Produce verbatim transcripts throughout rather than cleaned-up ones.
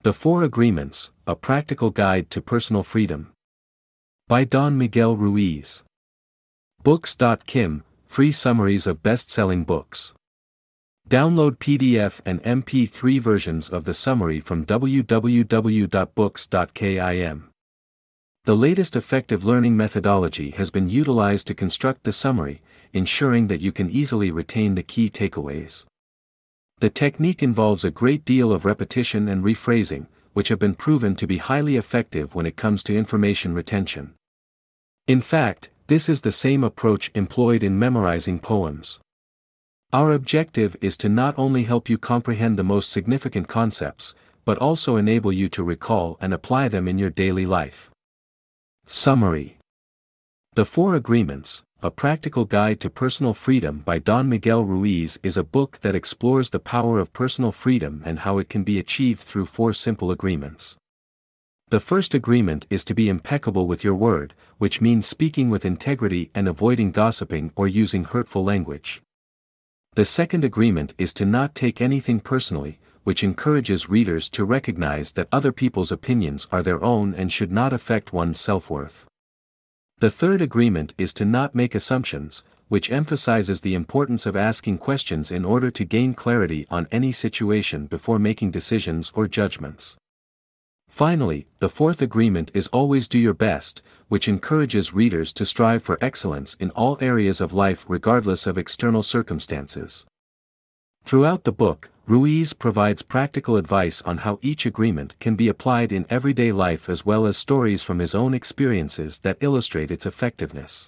The Four Agreements, A Practical Guide to Personal Freedom. By Don Miguel Ruiz. Books dot com, free summaries of best-selling books. Download P D F and M P three versions of the summary from w w w dot books dot com. The latest effective learning methodology has been utilized to construct the summary, ensuring that you can easily retain the key takeaways. The technique involves a great deal of repetition and rephrasing, which have been proven to be highly effective when it comes to information retention. In fact, this is the same approach employed in memorizing poems. Our objective is to not only help you comprehend the most significant concepts, but also enable you to recall and apply them in your daily life. Summary. The Four Agreements, A Practical Guide to Personal Freedom by Don Miguel Ruiz is a book that explores the power of personal freedom and how it can be achieved through four simple agreements. The first agreement is to be impeccable with your word, which means speaking with integrity and avoiding gossiping or using hurtful language. The second agreement is to not take anything personally, which encourages readers to recognize that other people's opinions are their own and should not affect one's self-worth. The third agreement is to not make assumptions, which emphasizes the importance of asking questions in order to gain clarity on any situation before making decisions or judgments. Finally, the fourth agreement is always do your best, which encourages readers to strive for excellence in all areas of life regardless of external circumstances. Throughout the book, Ruiz provides practical advice on how each agreement can be applied in everyday life as well as stories from his own experiences that illustrate its effectiveness.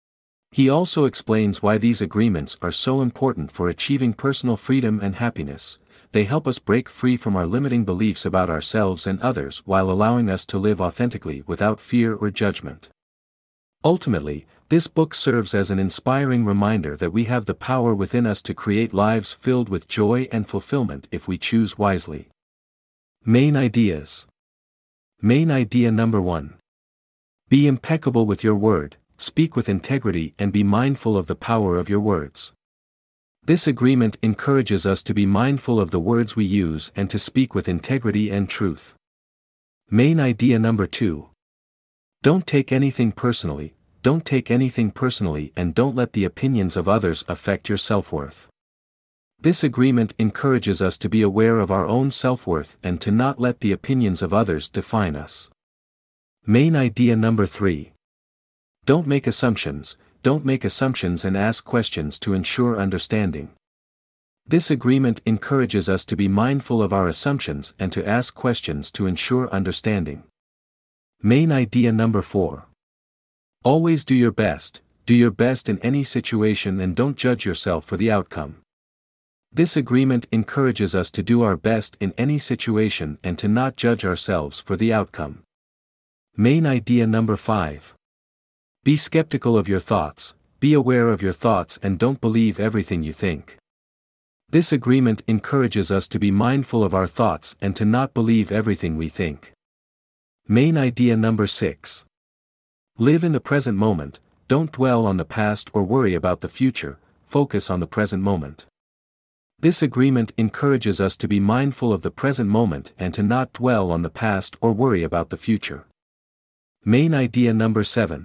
He also explains why these agreements are so important for achieving personal freedom and happiness. They help us break free from our limiting beliefs about ourselves and others while allowing us to live authentically without fear or judgment. Ultimately, this book serves as an inspiring reminder that we have the power within us to create lives filled with joy and fulfillment if we choose wisely. Main ideas. Main idea number one. Be impeccable with your word, speak with integrity and be mindful of the power of your words. This agreement encourages us to be mindful of the words we use and to speak with integrity and truth. Main idea number two. Don't take anything personally. Don't take anything personally and don't let the opinions of others affect your self-worth. This agreement encourages us to be aware of our own self-worth and to not let the opinions of others define us. Main idea number three. Don't make assumptions, don't make assumptions and ask questions to ensure understanding. This agreement encourages us to be mindful of our assumptions and to ask questions to ensure understanding. Main idea number four. Always do your best, do your best in any situation and don't judge yourself for the outcome. This agreement encourages us to do our best in any situation and to not judge ourselves for the outcome. Main idea number five. Be skeptical of your thoughts, be aware of your thoughts and don't believe everything you think. This agreement encourages us to be mindful of our thoughts and to not believe everything we think. Main idea number six. Live in the present moment, don't dwell on the past or worry about the future, focus on the present moment. This agreement encourages us to be mindful of the present moment and to not dwell on the past or worry about the future. Main idea number seven.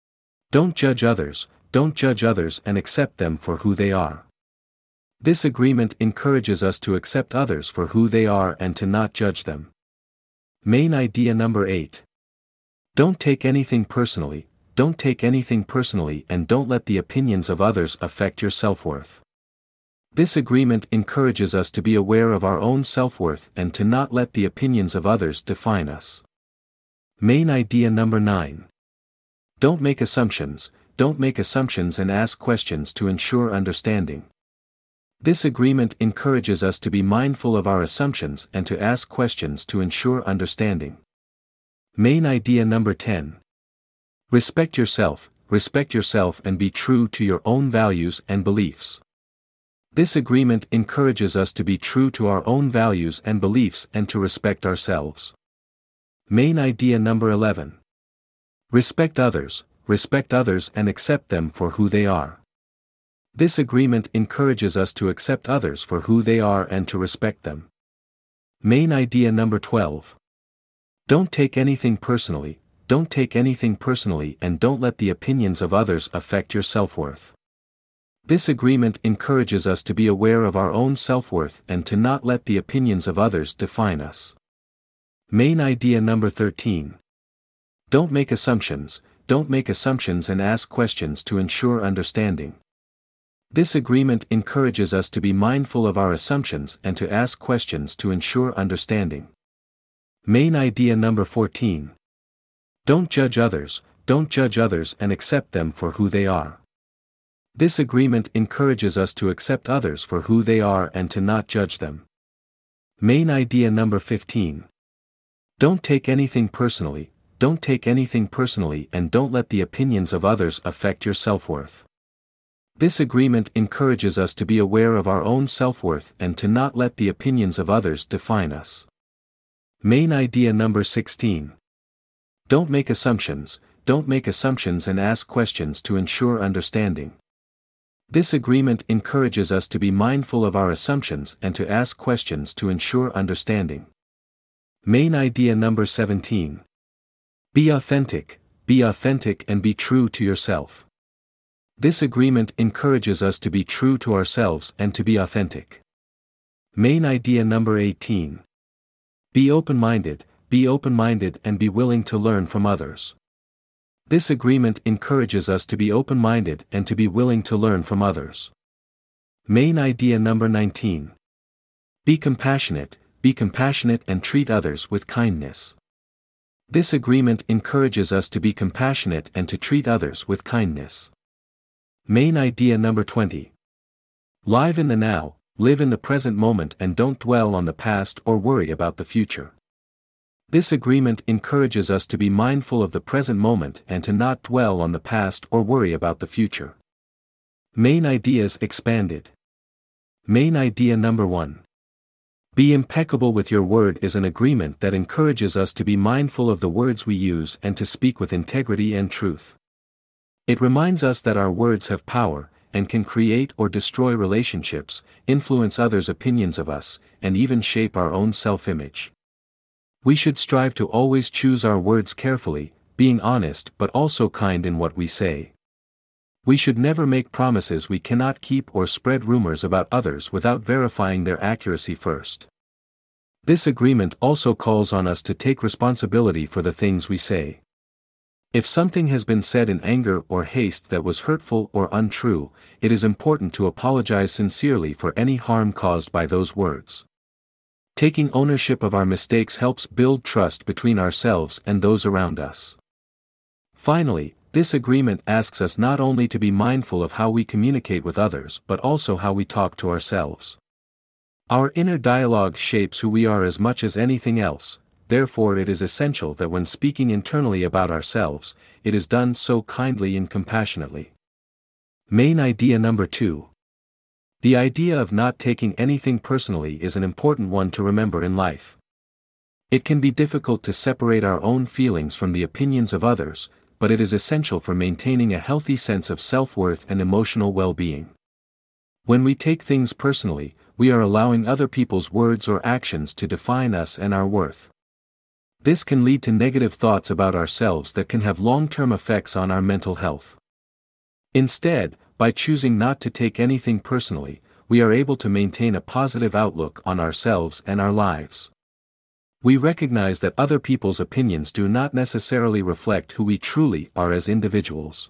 Don't judge others, don't judge others and accept them for who they are. This agreement encourages us to accept others for who they are and to not judge them. Main idea number eight. Don't take anything personally, don't take anything personally and don't let the opinions of others affect your self-worth. This agreement encourages us to be aware of our own self-worth and to not let the opinions of others define us. Main idea number nine. Don't make assumptions, don't make assumptions and ask questions to ensure understanding. This agreement encourages us to be mindful of our assumptions and to ask questions to ensure understanding. Main idea number ten. Respect yourself, respect yourself and be true to your own values and beliefs. This agreement encourages us to be true to our own values and beliefs and to respect ourselves. Main idea number eleven. Respect others, respect others and accept them for who they are. This agreement encourages us to accept others for who they are and to respect them. Main idea number twelve. Don't take anything personally, don't take anything personally and don't let the opinions of others affect your self-worth. This agreement encourages us to be aware of our own self-worth and to not let the opinions of others define us. Main idea number thirteen. Don't make assumptions, don't make assumptions and ask questions to ensure understanding. This agreement encourages us to be mindful of our assumptions and to ask questions to ensure understanding. Main idea number fourteen. Don't judge others, don't judge others and accept them for who they are. This agreement encourages us to accept others for who they are and to not judge them. Main idea number fifteen. Don't take anything personally, don't take anything personally and don't let the opinions of others affect your self-worth. This agreement encourages us to be aware of our own self-worth and to not let the opinions of others define us. Main idea number sixteen. Don't make assumptions, don't make assumptions and ask questions to ensure understanding. This agreement encourages us to be mindful of our assumptions and to ask questions to ensure understanding. Main idea number seventeen. Be authentic, be authentic and be true to yourself. This agreement encourages us to be true to ourselves and to be authentic. Main idea number eighteen. Be open-minded, be open-minded and be willing to learn from others. This agreement encourages us to be open-minded and to be willing to learn from others. Main idea number nineteen. Be compassionate, be compassionate and treat others with kindness. This agreement encourages us to be compassionate and to treat others with kindness. Main idea number twenty. Live in the now, live in the present moment and don't dwell on the past or worry about the future. This agreement encourages us to be mindful of the present moment and to not dwell on the past or worry about the future. Main ideas expanded. Main idea number one. Be impeccable with your word is an agreement that encourages us to be mindful of the words we use and to speak with integrity and truth. It reminds us that our words have power, and can create or destroy relationships, influence others' opinions of us, and even shape our own self-image. We should strive to always choose our words carefully, being honest but also kind in what we say. We should never make promises we cannot keep or spread rumors about others without verifying their accuracy first. This agreement also calls on us to take responsibility for the things we say. If something has been said in anger or haste that was hurtful or untrue, it is important to apologize sincerely for any harm caused by those words. Taking ownership of our mistakes helps build trust between ourselves and those around us. Finally, this agreement asks us not only to be mindful of how we communicate with others but also how we talk to ourselves. Our inner dialogue shapes who we are as much as anything else, therefore it is essential that when speaking internally about ourselves, it is done so kindly and compassionately. Main idea number two. The idea of not taking anything personally is an important one to remember in life. It can be difficult to separate our own feelings from the opinions of others, but it is essential for maintaining a healthy sense of self-worth and emotional well-being. When we take things personally, we are allowing other people's words or actions to define us and our worth. This can lead to negative thoughts about ourselves that can have long-term effects on our mental health. Instead, by choosing not to take anything personally, we are able to maintain a positive outlook on ourselves and our lives. We recognize that other people's opinions do not necessarily reflect who we truly are as individuals.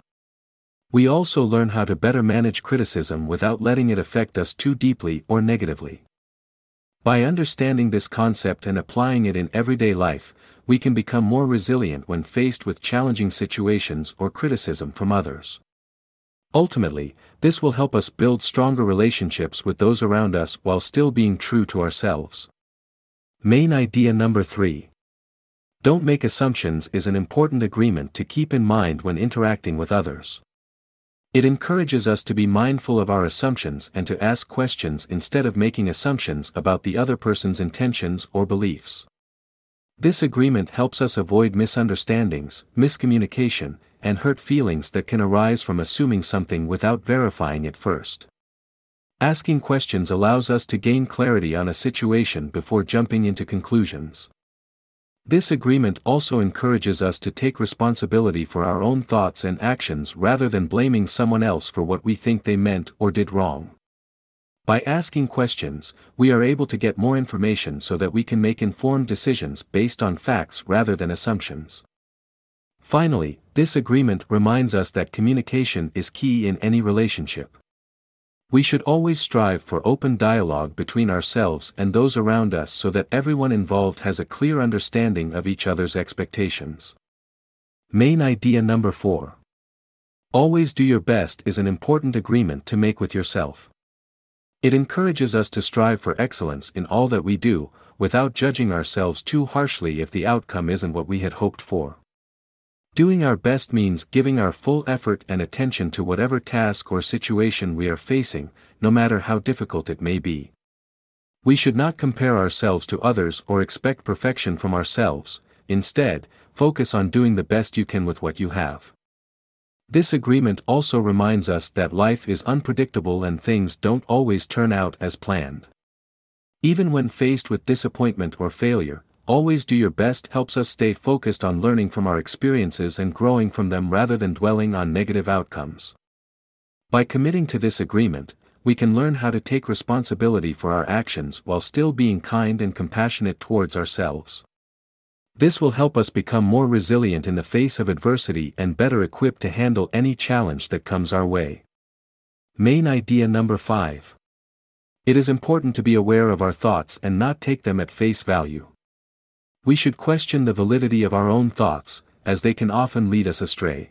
We also learn how to better manage criticism without letting it affect us too deeply or negatively. By understanding this concept and applying it in everyday life, we can become more resilient when faced with challenging situations or criticism from others. Ultimately, this will help us build stronger relationships with those around us while still being true to ourselves. Main idea number three. Don't make assumptions is an important agreement to keep in mind when interacting with others. It encourages us to be mindful of our assumptions and to ask questions instead of making assumptions about the other person's intentions or beliefs. This agreement helps us avoid misunderstandings, miscommunication, and hurt feelings that can arise from assuming something without verifying it first. Asking questions allows us to gain clarity on a situation before jumping into conclusions. This agreement also encourages us to take responsibility for our own thoughts and actions rather than blaming someone else for what we think they meant or did wrong. By asking questions, we are able to get more information so that we can make informed decisions based on facts rather than assumptions. Finally, this agreement reminds us that communication is key in any relationship. We should always strive for open dialogue between ourselves and those around us so that everyone involved has a clear understanding of each other's expectations. Main idea number four. Always do your best is an important agreement to make with yourself. It encourages us to strive for excellence in all that we do, without judging ourselves too harshly if the outcome isn't what we had hoped for. Doing our best means giving our full effort and attention to whatever task or situation we are facing, no matter how difficult it may be. We should not compare ourselves to others or expect perfection from ourselves. Instead, focus on doing the best you can with what you have. This agreement also reminds us that life is unpredictable and things don't always turn out as planned. Even when faced with disappointment or failure, always do your best helps us stay focused on learning from our experiences and growing from them rather than dwelling on negative outcomes. By committing to this agreement, we can learn how to take responsibility for our actions while still being kind and compassionate towards ourselves. This will help us become more resilient in the face of adversity and better equipped to handle any challenge that comes our way. Main idea number five. It is important to be aware of our thoughts and not take them at face value. We should question the validity of our own thoughts, as they can often lead us astray.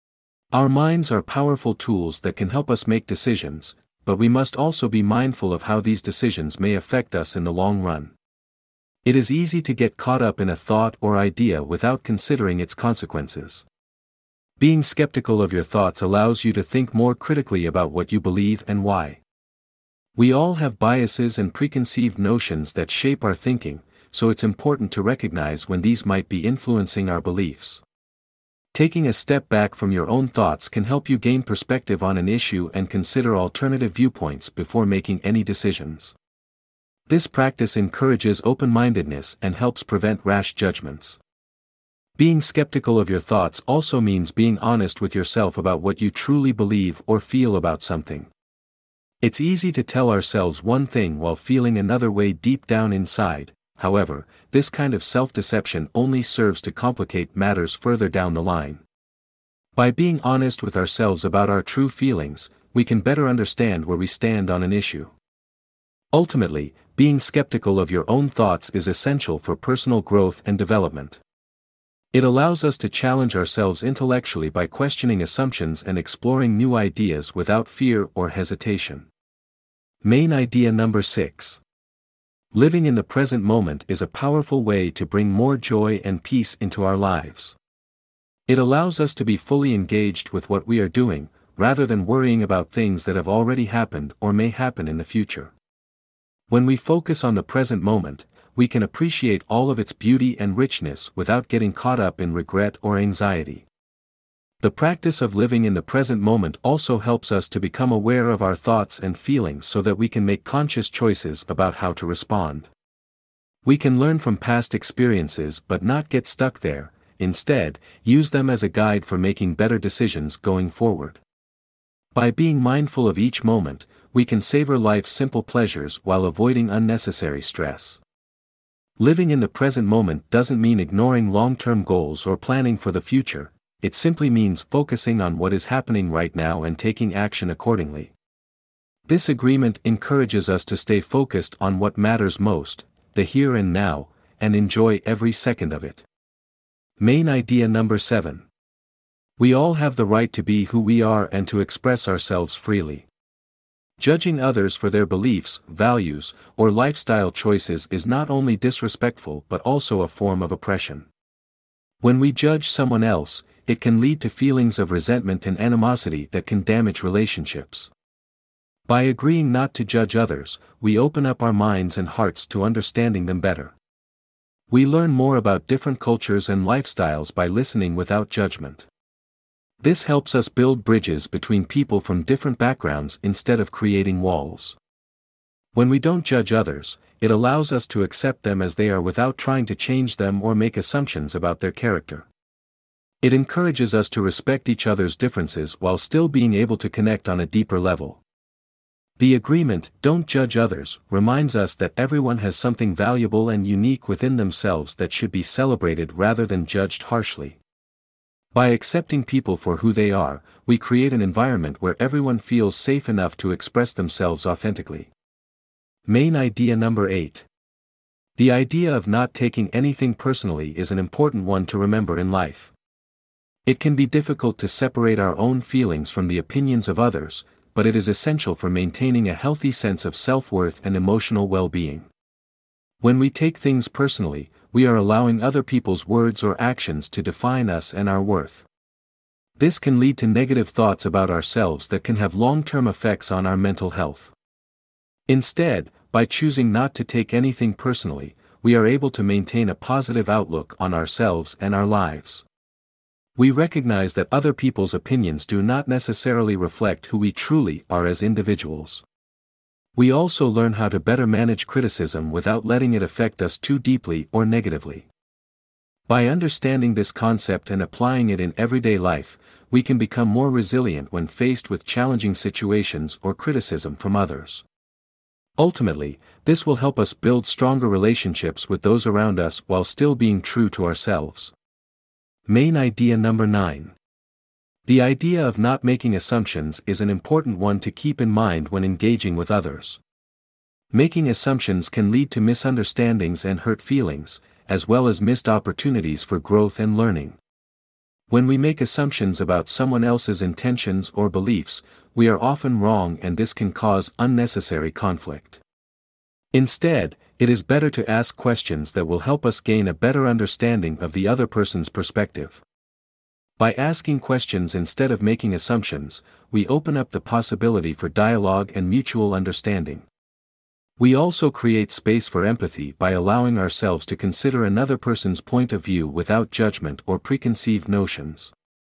Our minds are powerful tools that can help us make decisions, but we must also be mindful of how these decisions may affect us in the long run. It is easy to get caught up in a thought or idea without considering its consequences. Being skeptical of your thoughts allows you to think more critically about what you believe and why. We all have biases and preconceived notions that shape our thinking, so it's important to recognize when these might be influencing our beliefs. Taking a step back from your own thoughts can help you gain perspective on an issue and consider alternative viewpoints before making any decisions. This practice encourages open-mindedness and helps prevent rash judgments. Being skeptical of your thoughts also means being honest with yourself about what you truly believe or feel about something. It's easy to tell ourselves one thing while feeling another way deep down inside. However, this kind of self-deception only serves to complicate matters further down the line. By being honest with ourselves about our true feelings, we can better understand where we stand on an issue. Ultimately, being skeptical of your own thoughts is essential for personal growth and development. It allows us to challenge ourselves intellectually by questioning assumptions and exploring new ideas without fear or hesitation. Main idea number six. Living in the present moment is a powerful way to bring more joy and peace into our lives. It allows us to be fully engaged with what we are doing, rather than worrying about things that have already happened or may happen in the future. When we focus on the present moment, we can appreciate all of its beauty and richness without getting caught up in regret or anxiety. The practice of living in the present moment also helps us to become aware of our thoughts and feelings so that we can make conscious choices about how to respond. We can learn from past experiences but not get stuck there. Instead, use them as a guide for making better decisions going forward. By being mindful of each moment, we can savor life's simple pleasures while avoiding unnecessary stress. Living in the present moment doesn't mean ignoring long-term goals or planning for the future. It simply means focusing on what is happening right now and taking action accordingly. This agreement encourages us to stay focused on what matters most, the here and now, and enjoy every second of it. Main idea number seven. We all have the right to be who we are and to express ourselves freely. Judging others for their beliefs, values, or lifestyle choices is not only disrespectful but also a form of oppression. When we judge someone else, it can lead to feelings of resentment and animosity that can damage relationships. By agreeing not to judge others, we open up our minds and hearts to understanding them better. We learn more about different cultures and lifestyles by listening without judgment. This helps us build bridges between people from different backgrounds instead of creating walls. When we don't judge others, it allows us to accept them as they are without trying to change them or make assumptions about their character. It encourages us to respect each other's differences while still being able to connect on a deeper level. The agreement, "Don't judge others," reminds us that everyone has something valuable and unique within themselves that should be celebrated rather than judged harshly. By accepting people for who they are, we create an environment where everyone feels safe enough to express themselves authentically. Main idea number eight. The idea of not taking anything personally is an important one to remember in life. It can be difficult to separate our own feelings from the opinions of others, but it is essential for maintaining a healthy sense of self-worth and emotional well-being. When we take things personally, we are allowing other people's words or actions to define us and our worth. This can lead to negative thoughts about ourselves that can have long-term effects on our mental health. Instead, by choosing not to take anything personally, we are able to maintain a positive outlook on ourselves and our lives. We recognize that other people's opinions do not necessarily reflect who we truly are as individuals. We also learn how to better manage criticism without letting it affect us too deeply or negatively. By understanding this concept and applying it in everyday life, we can become more resilient when faced with challenging situations or criticism from others. Ultimately, this will help us build stronger relationships with those around us while still being true to ourselves. Main idea number nine. The idea of not making assumptions is an important one to keep in mind when engaging with others. Making assumptions can lead to misunderstandings and hurt feelings, as well as missed opportunities for growth and learning. When we make assumptions about someone else's intentions or beliefs, we are often wrong, and this can cause unnecessary conflict. Instead, it is better to ask questions that will help us gain a better understanding of the other person's perspective. By asking questions instead of making assumptions, we open up the possibility for dialogue and mutual understanding. We also create space for empathy by allowing ourselves to consider another person's point of view without judgment or preconceived notions.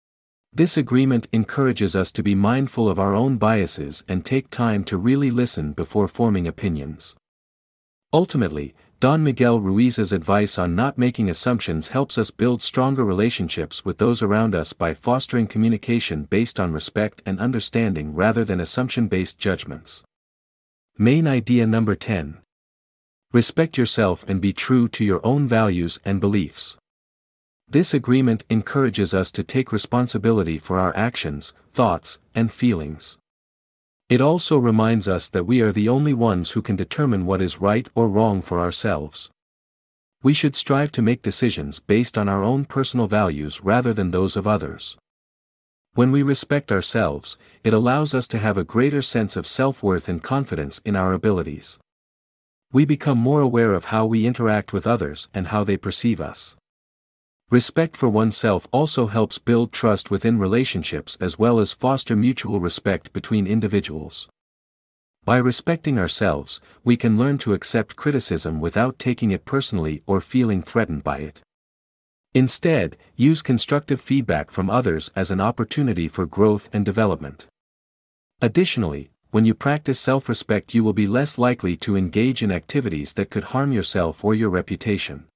This agreement encourages us to be mindful of our own biases and take time to really listen before forming opinions. Ultimately, Don Miguel Ruiz's advice on not making assumptions helps us build stronger relationships with those around us by fostering communication based on respect and understanding rather than assumption-based judgments. Main idea number ten. Respect yourself and be true to your own values and beliefs. This agreement encourages us to take responsibility for our actions, thoughts, and feelings. It also reminds us that we are the only ones who can determine what is right or wrong for ourselves. We should strive to make decisions based on our own personal values rather than those of others. When we respect ourselves, it allows us to have a greater sense of self-worth and confidence in our abilities. We become more aware of how we interact with others and how they perceive us. Respect for oneself also helps build trust within relationships as well as foster mutual respect between individuals. By respecting ourselves, we can learn to accept criticism without taking it personally or feeling threatened by it. Instead, use constructive feedback from others as an opportunity for growth and development. Additionally, when you practice self-respect, you will be less likely to engage in activities that could harm yourself or your reputation.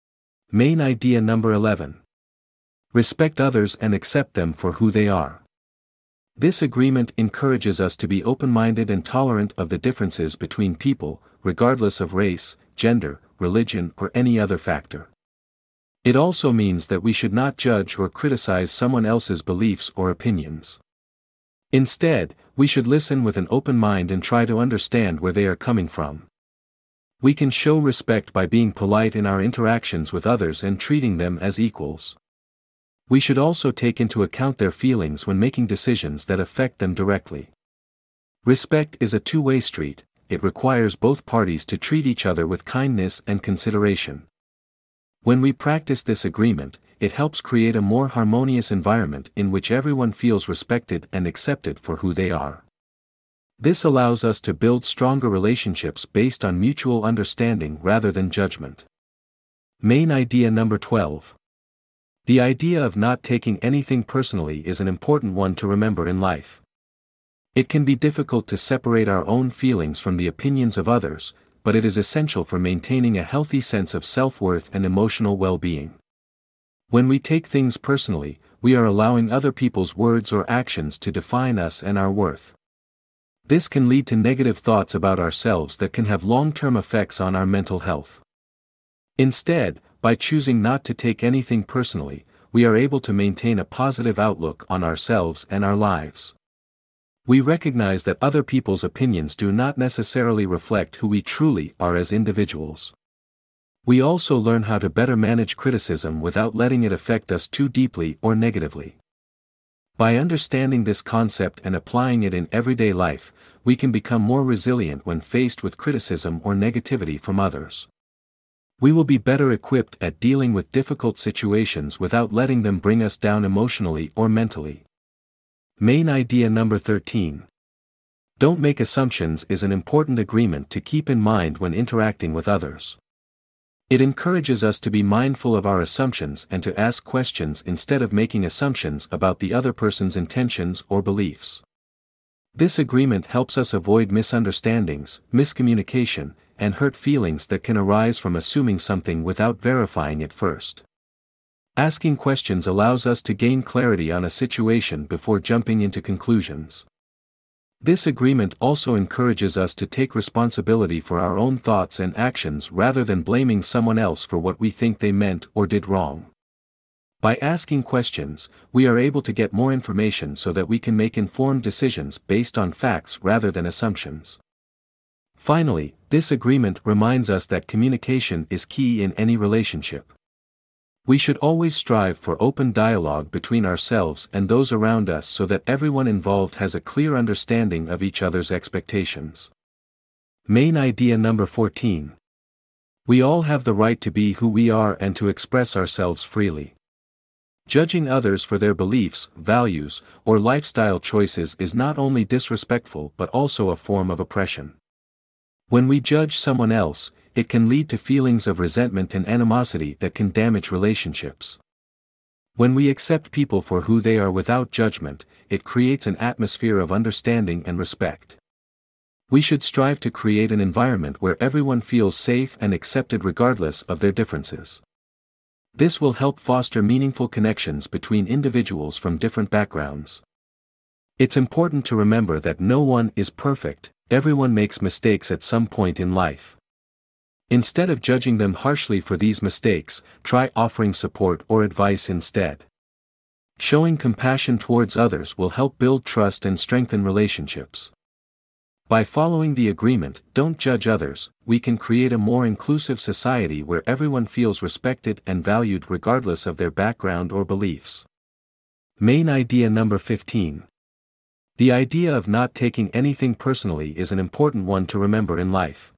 Main idea number eleven. Respect others and accept them for who they are. This agreement encourages us to be open-minded and tolerant of the differences between people, regardless of race, gender, religion, or any other factor. It also means that we should not judge or criticize someone else's beliefs or opinions. Instead, we should listen with an open mind and try to understand where they are coming from. We can show respect by being polite in our interactions with others and treating them as equals. We should also take into account their feelings when making decisions that affect them directly. Respect is a two-way street. It requires both parties to treat each other with kindness and consideration. When we practice this agreement, it helps create a more harmonious environment in which everyone feels respected and accepted for who they are. This allows us to build stronger relationships based on mutual understanding rather than judgment. Main idea number twelve. The idea of not taking anything personally is an important one to remember in life. It can be difficult to separate our own feelings from the opinions of others, but it is essential for maintaining a healthy sense of self-worth and emotional well-being. When we take things personally, we are allowing other people's words or actions to define us and our worth. This can lead to negative thoughts about ourselves that can have long-term effects on our mental health. Instead, by choosing not to take anything personally, we are able to maintain a positive outlook on ourselves and our lives. We recognize that other people's opinions do not necessarily reflect who we truly are as individuals. We also learn how to better manage criticism without letting it affect us too deeply or negatively. By understanding this concept and applying it in everyday life, we can become more resilient when faced with criticism or negativity from others. We will be better equipped at dealing with difficult situations without letting them bring us down emotionally or mentally. Main idea number thirteen. Don't make assumptions is an important agreement to keep in mind when interacting with others. It encourages us to be mindful of our assumptions and to ask questions instead of making assumptions about the other person's intentions or beliefs. This agreement helps us avoid misunderstandings, miscommunication, and hurt feelings that can arise from assuming something without verifying it first. Asking questions allows us to gain clarity on a situation before jumping into conclusions. This agreement also encourages us to take responsibility for our own thoughts and actions rather than blaming someone else for what we think they meant or did wrong. By asking questions, we are able to get more information so that we can make informed decisions based on facts rather than assumptions. Finally, this agreement reminds us that communication is key in any relationship. We should always strive for open dialogue between ourselves and those around us so that everyone involved has a clear understanding of each other's expectations. Main idea number fourteen. We all have the right to be who we are and to express ourselves freely. Judging others for their beliefs, values, or lifestyle choices is not only disrespectful but also a form of oppression. When we judge someone else, it can lead to feelings of resentment and animosity that can damage relationships. When we accept people for who they are without judgment, it creates an atmosphere of understanding and respect. We should strive to create an environment where everyone feels safe and accepted regardless of their differences. This will help foster meaningful connections between individuals from different backgrounds. It's important to remember that no one is perfect, everyone makes mistakes at some point in life. Instead of judging them harshly for these mistakes, try offering support or advice instead. Showing compassion towards others will help build trust and strengthen relationships. By following the agreement, don't judge others, we can create a more inclusive society where everyone feels respected and valued regardless of their background or beliefs. Main idea number fifteen. The idea of not taking anything personally is an important one to remember in life.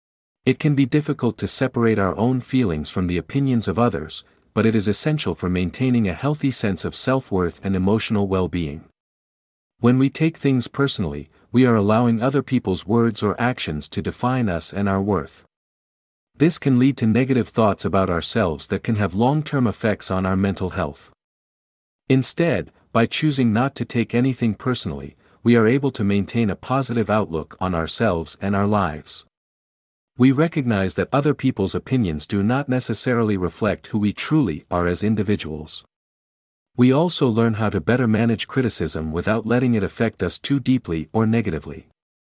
It can be difficult to separate our own feelings from the opinions of others, but it is essential for maintaining a healthy sense of self-worth and emotional well-being. When we take things personally, we are allowing other people's words or actions to define us and our worth. This can lead to negative thoughts about ourselves that can have long-term effects on our mental health. Instead, by choosing not to take anything personally, we are able to maintain a positive outlook on ourselves and our lives. We recognize that other people's opinions do not necessarily reflect who we truly are as individuals. We also learn how to better manage criticism without letting it affect us too deeply or negatively.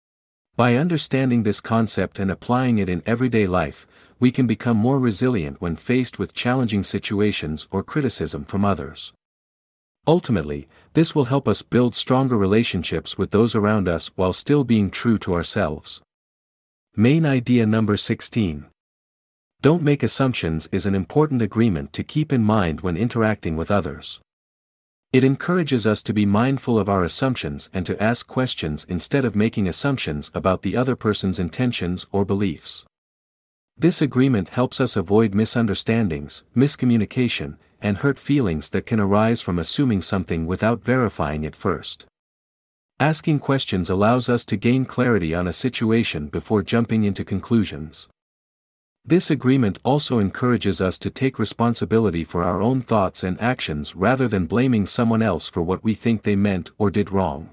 By understanding this concept and applying it in everyday life, we can become more resilient when faced with challenging situations or criticism from others. Ultimately, this will help us build stronger relationships with those around us while still being true to ourselves. Main idea number sixteen. Don't make assumptions is an important agreement to keep in mind when interacting with others. It encourages us to be mindful of our assumptions and to ask questions instead of making assumptions about the other person's intentions or beliefs. This agreement helps us avoid misunderstandings, miscommunication, and hurt feelings that can arise from assuming something without verifying it first. Asking questions allows us to gain clarity on a situation before jumping into conclusions. This agreement also encourages us to take responsibility for our own thoughts and actions rather than blaming someone else for what we think they meant or did wrong.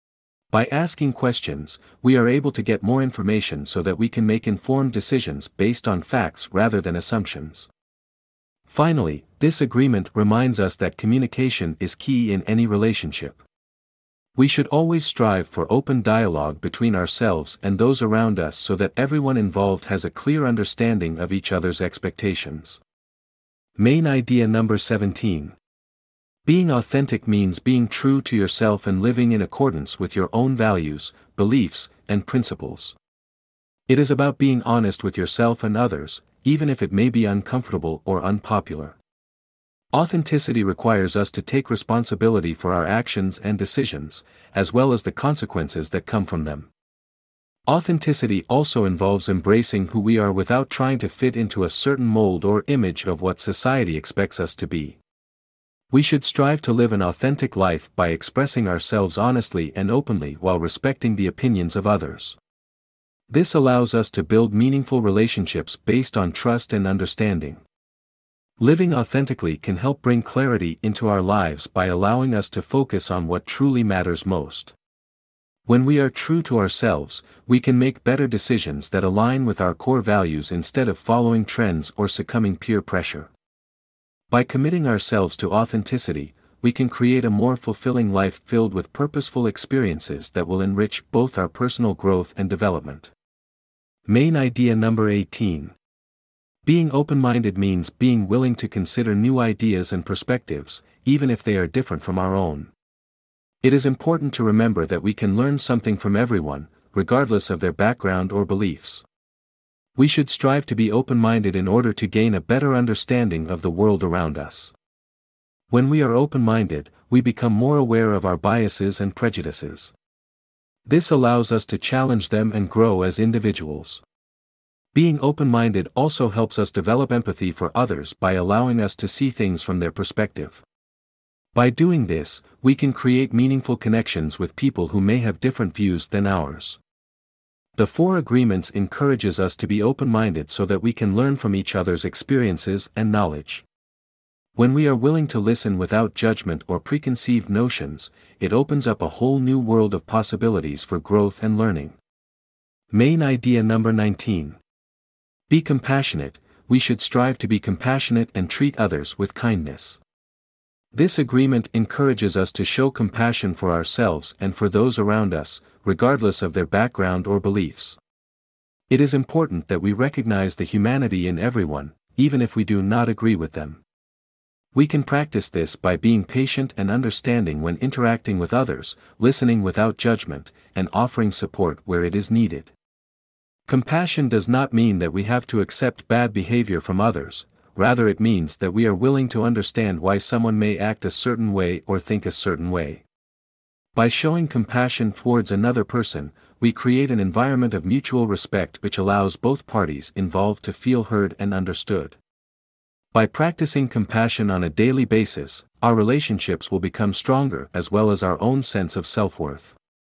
By asking questions, we are able to get more information so that we can make informed decisions based on facts rather than assumptions. Finally, this agreement reminds us that communication is key in any relationship. We should always strive for open dialogue between ourselves and those around us so that everyone involved has a clear understanding of each other's expectations. Main idea number seventeen. Being authentic means being true to yourself and living in accordance with your own values, beliefs, and principles. It is about being honest with yourself and others, even if it may be uncomfortable or unpopular. Authenticity requires us to take responsibility for our actions and decisions, as well as the consequences that come from them. Authenticity also involves embracing who we are without trying to fit into a certain mold or image of what society expects us to be. We should strive to live an authentic life by expressing ourselves honestly and openly while respecting the opinions of others. This allows us to build meaningful relationships based on trust and understanding. Living authentically can help bring clarity into our lives by allowing us to focus on what truly matters most. When we are true to ourselves, we can make better decisions that align with our core values instead of following trends or succumbing peer pressure. By committing ourselves to authenticity, we can create a more fulfilling life filled with purposeful experiences that will enrich both our personal growth and development. Main idea number eighteen. Being open-minded means being willing to consider new ideas and perspectives, even if they are different from our own. It is important to remember that we can learn something from everyone, regardless of their background or beliefs. We should strive to be open-minded in order to gain a better understanding of the world around us. When we are open-minded, we become more aware of our biases and prejudices. This allows us to challenge them and grow as individuals. Being open-minded also helps us develop empathy for others by allowing us to see things from their perspective. By doing this, we can create meaningful connections with people who may have different views than ours. The Four Agreements encourages us to be open-minded so that we can learn from each other's experiences and knowledge. When we are willing to listen without judgment or preconceived notions, it opens up a whole new world of possibilities for growth and learning. Main idea number nineteen. Be compassionate. We should strive to be compassionate and treat others with kindness. This agreement encourages us to show compassion for ourselves and for those around us, regardless of their background or beliefs. It is important that we recognize the humanity in everyone, even if we do not agree with them. We can practice this by being patient and understanding when interacting with others, listening without judgment, and offering support where it is needed. Compassion does not mean that we have to accept bad behavior from others, rather it means that we are willing to understand why someone may act a certain way or think a certain way. By showing compassion towards another person, we create an environment of mutual respect which allows both parties involved to feel heard and understood. By practicing compassion on a daily basis, our relationships will become stronger as well as our own sense of self-worth.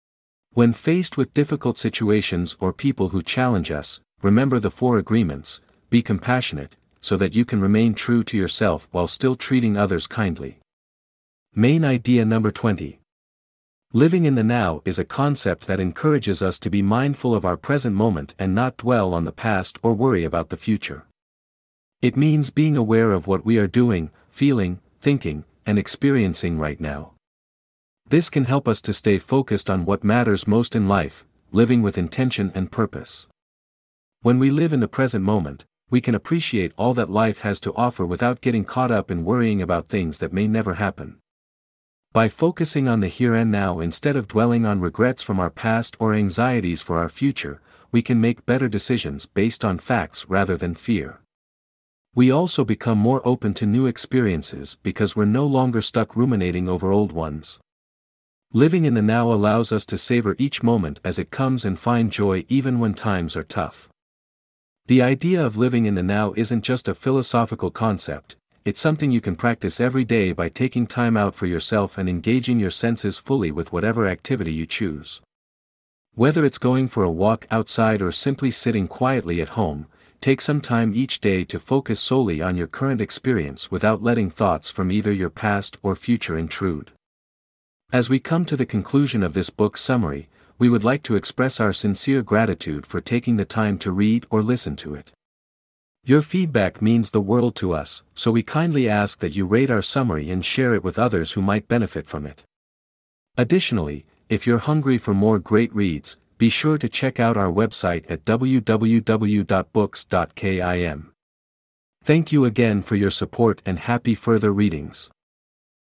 When faced with difficult situations or people who challenge us, remember the Four Agreements. Be compassionate, so that you can remain true to yourself while still treating others kindly. Main idea number twenty. Living in the now is a concept that encourages us to be mindful of our present moment and not dwell on the past or worry about the future. It means being aware of what we are doing, feeling, thinking, and experiencing right now. This can help us to stay focused on what matters most in life, living with intention and purpose. When we live in the present moment, we can appreciate all that life has to offer without getting caught up in worrying about things that may never happen. By focusing on the here and now instead of dwelling on regrets from our past or anxieties for our future, we can make better decisions based on facts rather than fear. We also become more open to new experiences because we're no longer stuck ruminating over old ones. Living in the now allows us to savor each moment as it comes and find joy even when times are tough. The idea of living in the now isn't just a philosophical concept, it's something you can practice every day by taking time out for yourself and engaging your senses fully with whatever activity you choose. Whether it's going for a walk outside or simply sitting quietly at home, take some time each day to focus solely on your current experience without letting thoughts from either your past or future intrude. As we come to the conclusion of this book summary, we would like to express our sincere gratitude for taking the time to read or listen to it. Your feedback means the world to us, so we kindly ask that you rate our summary and share it with others who might benefit from it. Additionally, if you're hungry for more great reads, be sure to check out our website at w w w dot books dot kim. Thank you again for your support and happy further readings.